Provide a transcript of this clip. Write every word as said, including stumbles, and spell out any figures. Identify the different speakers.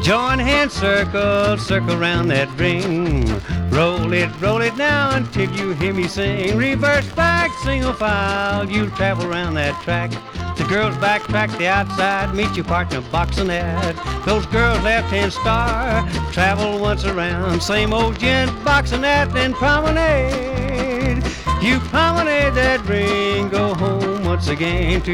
Speaker 1: Join hands, circle, circle round that ring. Roll it, roll it now until you hear me sing. Reverse back, single file, you travel round that track. The girls backtrack the outside, meet your partner boxing that. Those girls left-hand star, travel once around. Same old gent boxing that, then promenade. You promenade that ring, go home once again to